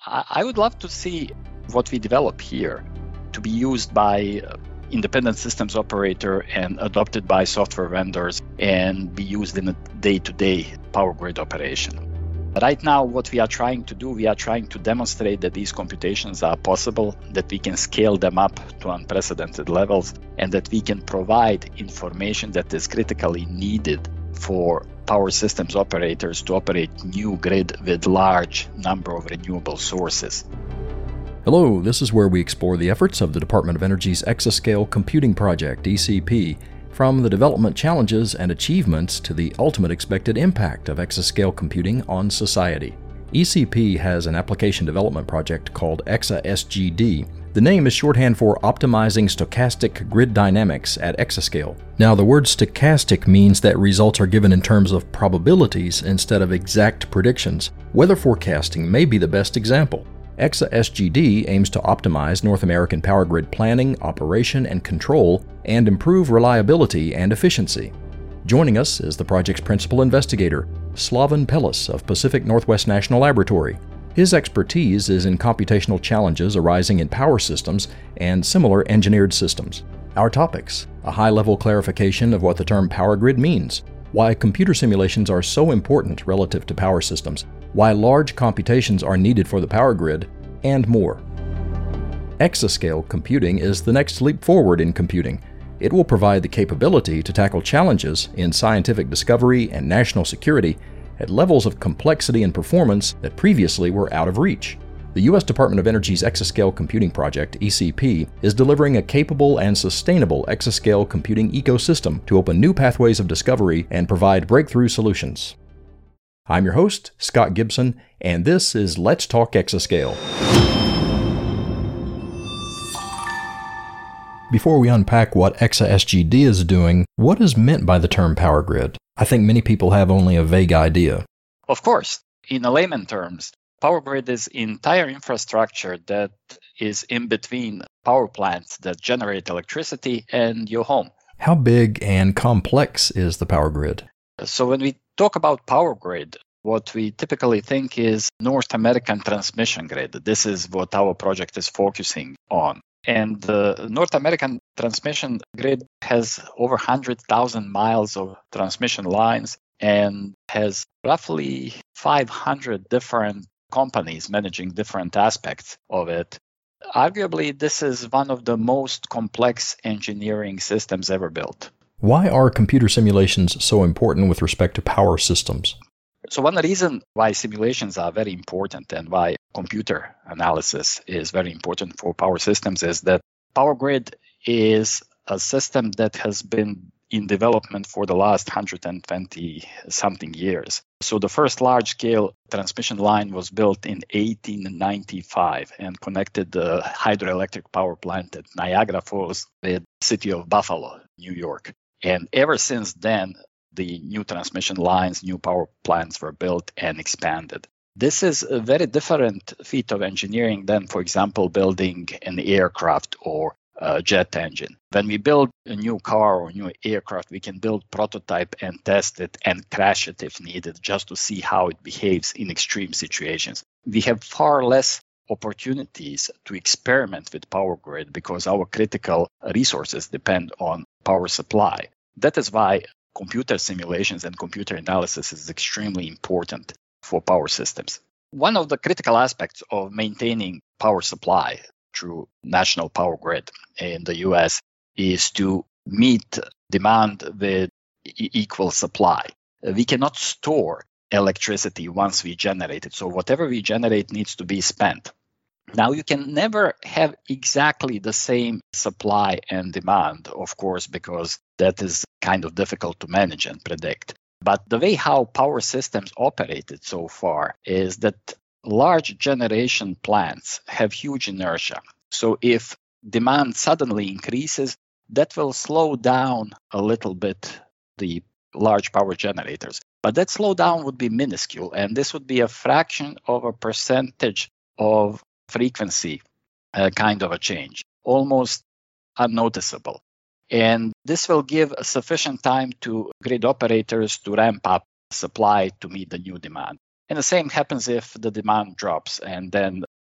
I would love to see what we develop here to be used by independent systems operator and adopted by software vendors and be used in a day-to-day power grid operation. Right now, what we are trying to do, we are trying to demonstrate that these computations are possible, that we can scale them up to unprecedented levels, and that we can provide information that is critically needed for power systems operators to operate new grid with large number of renewable sources. Hello, this is where we explore the efforts of the Department of Energy's Exascale Computing Project, ECP, from the development challenges and achievements to the ultimate expected impact of exascale computing on society. ECP has an application development project called ExaSGD. The name is shorthand for Optimizing Stochastic Grid Dynamics at Exascale. Now, the word stochastic means that results are given in terms of probabilities instead of exact predictions. Weather forecasting may be the best example. ExaSGD aims to optimize North American power grid planning, operation, and control, and improve reliability and efficiency. Joining us is the project's principal investigator, Slaven Pellis of Pacific Northwest National Laboratory. His expertise is in computational challenges arising in power systems and similar engineered systems. Our topics: a high-level clarification of what the term power grid means, why computer simulations are so important relative to power systems, why large computations are needed for the power grid, and more. Exascale computing is the next leap forward in computing. It will provide the capability to tackle challenges in scientific discovery and national security at levels of complexity and performance that previously were out of reach. The U.S. Department of Energy's Exascale Computing Project, ECP, is delivering a capable and sustainable exascale computing ecosystem to open new pathways of discovery and provide breakthrough solutions. I'm your host, Scott Gibson, and this is Let's Talk Exascale. Before we unpack what ExaSGD is doing, what is meant by the term power grid? I think many people have only a vague idea. Of course, in layman terms, power grid is entire infrastructure that is in between power plants that generate electricity and your home. How big and complex is the power grid? So when we talk about power grid, what we typically think is North American transmission grid. This is what our project is focusing on. And the North American transmission grid has over 100,000 miles of transmission lines and has roughly 500 different companies managing different aspects of it. Arguably, this is one of the most complex engineering systems ever built. Why are computer simulations so important with respect to power systems? So one reason why simulations are very important and why computer analysis is very important for power systems is that power grid is a system that has been in development for the last 120-something years. So the first large-scale transmission line was built in 1895 and connected the hydroelectric power plant at Niagara Falls with the city of Buffalo, New York. And ever since then, the new transmission lines, new power plants were built and expanded. This is a very different feat of engineering than, for example, building an aircraft or a jet engine. When we build a new car or a new aircraft, we can build prototype and test it and crash it if needed, just to see how it behaves in extreme situations. We have far less opportunities to experiment with power grid because our critical resources depend on power supply. That is why computer simulations and computer analysis is extremely important for power systems. One of the critical aspects of maintaining power supply through national power grid in the US is to meet demand with equal supply. We cannot store electricity once we generate it. So whatever we generate needs to be spent. Now, you can never have exactly the same supply and demand, of course, because that is kind of difficult to manage and predict. But the way how power systems operated so far is that large generation plants have huge inertia. So if demand suddenly increases, that will slow down a little bit the large power generators. But that slowdown would be minuscule, and this would be a fraction of a percentage of frequency kind of a change, almost unnoticeable. And this will give sufficient time to grid operators to ramp up supply to meet the new demand. And the same happens if the demand drops, and then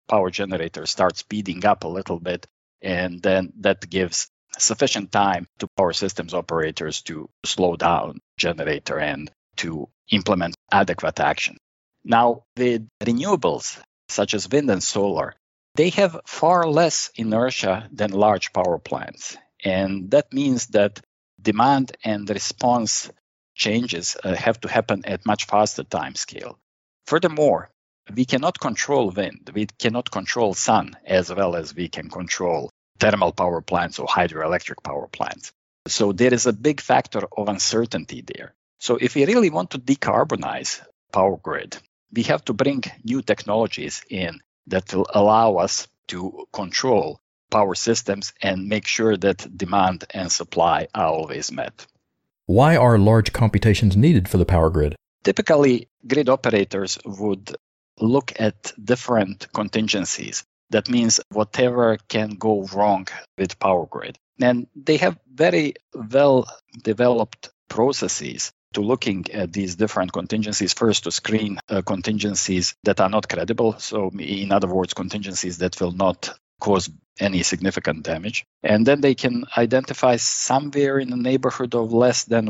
power generator start speeding up a little bit, and then that gives sufficient time to power systems operators to slow down generator and to implement adequate action. Now, with renewables, such as wind and solar, they have far less inertia than large power plants. And that means that demand and response changes have to happen at much faster time scale. Furthermore, we cannot control wind. We cannot control sun as well as we can control thermal power plants or hydroelectric power plants. So there is a big factor of uncertainty there. So if we really want to decarbonize power grid, we have to bring new technologies in that will allow us to control power systems and make sure that demand and supply are always met. Why are large computations needed for the power grid? Typically, grid operators would look at different contingencies. That means whatever can go wrong with power grid. And they have very well developed processes to looking at these different contingencies. First, to screen contingencies that are not credible. So in other words, contingencies that will not cause any significant damage. And then they can identify somewhere in the neighborhood of less than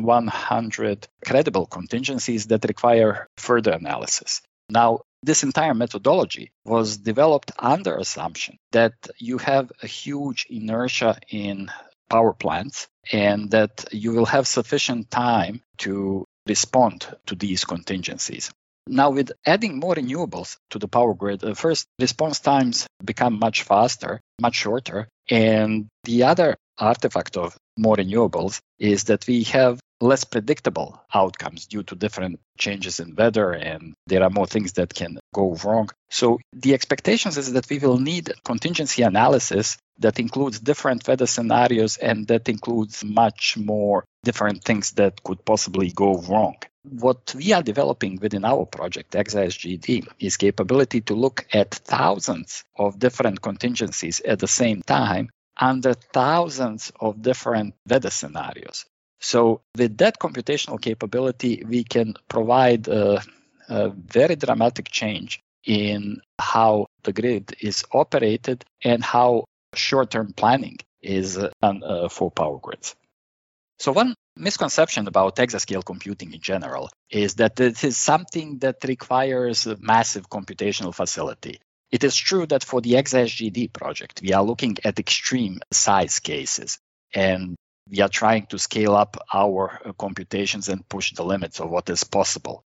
100 credible contingencies that require further analysis. Now, this entire methodology was developed under assumption that you have a huge inertia in power plants and that you will have sufficient time to respond to these contingencies. Now, with adding more renewables to the power grid, first, response times become much faster, much shorter. And the other artifact of more renewables is that we have less predictable outcomes due to different changes in weather, and there are more things that can go wrong. So the expectations is that we will need contingency analysis that includes different weather scenarios and that includes much more different things that could possibly go wrong. What we are developing within our project, ExaSGD, is capability to look at thousands of different contingencies at the same time under thousands of different weather scenarios. So with that computational capability, we can provide a very dramatic change in how the grid is operated and how short-term planning is done for power grids. So one misconception about exascale computing in general is that it is something that requires a massive computational facility. It is true that for the ExaSGD project, we are looking at extreme size cases, and we are trying to scale up our computations and push the limits of what is possible.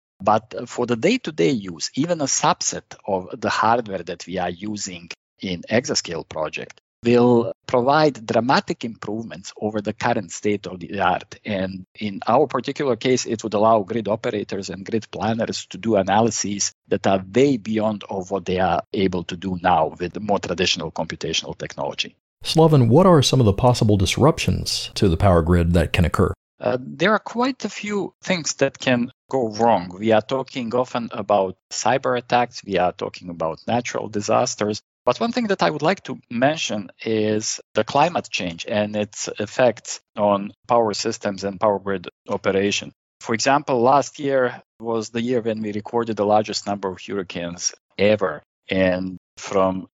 But for the day-to-day use, even a subset of the hardware that we are using in Exascale project will provide dramatic improvements over the current state of the art. And in our particular case, it would allow grid operators and grid planners to do analyses that are way beyond of what they are able to do now with more traditional computational technology. Slaven, what are some of the possible disruptions to the power grid that can occur? There are quite a few things that can go wrong. We are talking often about cyber attacks. We are talking about natural disasters. But one thing that I would like to mention is the climate change and its effects on power systems and power grid operation. For example, last year was the year when we recorded the largest number of hurricanes ever. And from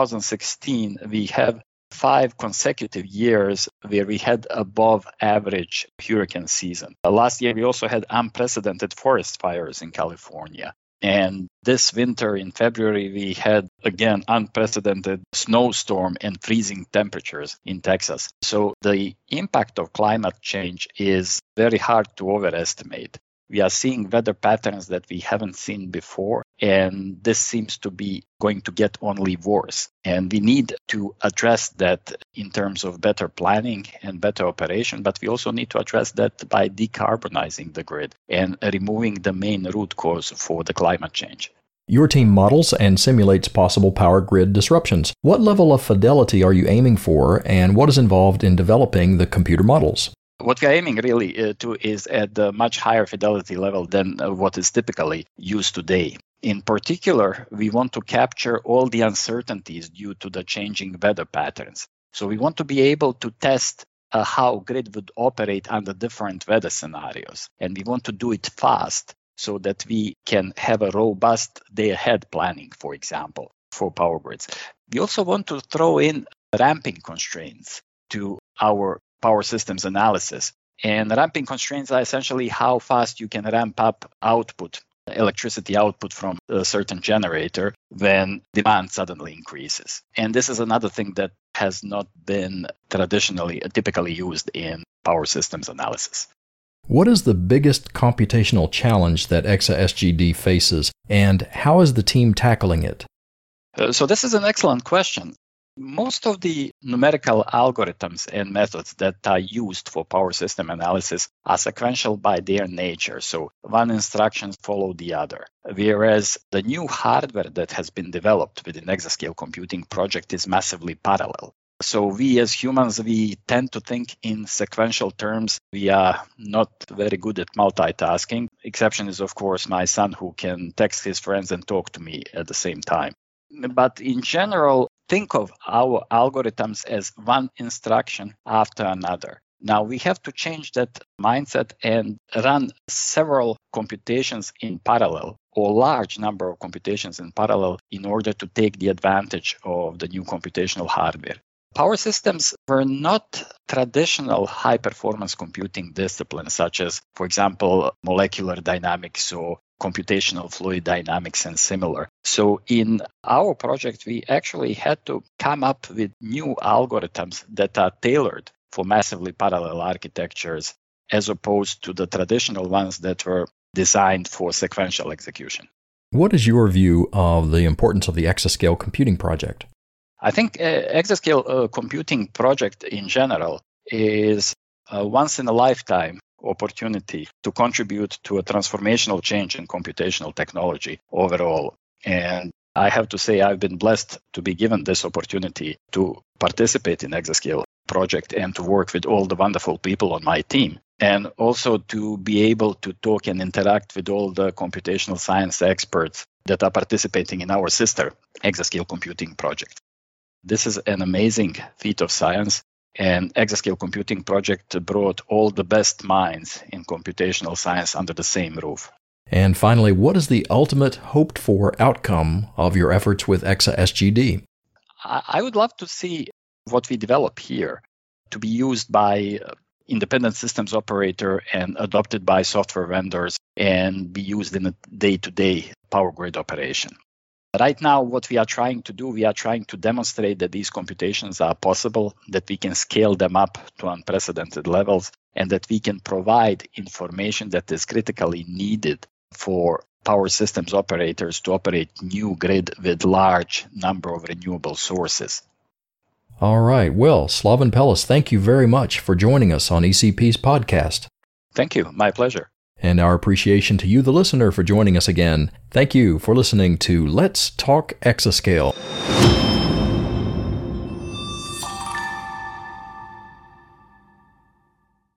2016, we have 5 consecutive years where we had above average hurricane season. Last year, we also had unprecedented forest fires in California. And this winter in February, we had, again, unprecedented snowstorm and freezing temperatures in Texas. So the impact of climate change is very hard to overestimate. We are seeing weather patterns that we haven't seen before, and this seems to be going to get only worse. And we need to address that in terms of better planning and better operation, but we also need to address that by decarbonizing the grid and removing the main root cause for the climate change. Your team models and simulates possible power grid disruptions. What level of fidelity are you aiming for, and what is involved in developing the computer models? What we are aiming really to is at a much higher fidelity level than what is typically used today. In particular, we want to capture all the uncertainties due to the changing weather patterns. So we want to be able to test how grid would operate under different weather scenarios. And we want to do it fast so that we can have a robust day-ahead planning, for example. for power grids. We also want to throw in ramping constraints to our power systems analysis. And ramping constraints are essentially how fast you can ramp up electricity output from a certain generator when demand suddenly increases. And this is another thing that has not been typically used in power systems analysis. What is the biggest computational challenge that EXA-SGD faces, and how is the team tackling it? So this is an excellent question. Most of the numerical algorithms and methods that are used for power system analysis are sequential by their nature. So one instruction follows the other. Whereas the new hardware that has been developed within Exascale Computing Project is massively parallel. So we as humans, we tend to think in sequential terms. We are not very good at multitasking. Exception is, of course, my son, who can text his friends and talk to me at the same time. But in general, think of our algorithms as one instruction after another. Now we have to change that mindset and run several computations in parallel, or large number of computations in parallel, in order to take the advantage of the new computational hardware. Power systems were not traditional high-performance computing disciplines, such as, for example, molecular dynamics or computational fluid dynamics and similar. So in our project, we actually had to come up with new algorithms that are tailored for massively parallel architectures, as opposed to the traditional ones that were designed for sequential execution. What is your view of the importance of the Exascale Computing Project? I think Exascale Computing Project in general is a once-in-a-lifetime opportunity to contribute to a transformational change in computational technology overall. And I have to say I've been blessed to be given this opportunity to participate in Exascale project and to work with all the wonderful people on my team, and also to be able to talk and interact with all the computational science experts that are participating in our sister Exascale Computing Project. This is an amazing feat of science, and Exascale Computing Project brought all the best minds in computational science under the same roof. And finally, what is the ultimate hoped-for outcome of your efforts with EXA-SGD? I would love to see what we develop here to be used by independent systems operator and adopted by software vendors and be used in a day-to-day power grid operation. Right now, what we are trying to do, we are trying to demonstrate that these computations are possible, that we can scale them up to unprecedented levels, and that we can provide information that is critically needed for power systems operators to operate new grid with large number of renewable sources. All right. Well, Slaven Pellis, thank you very much for joining us on ECP's podcast. Thank you. My pleasure. And our appreciation to you, the listener, for joining us again. Thank you for listening to Let's Talk Exascale.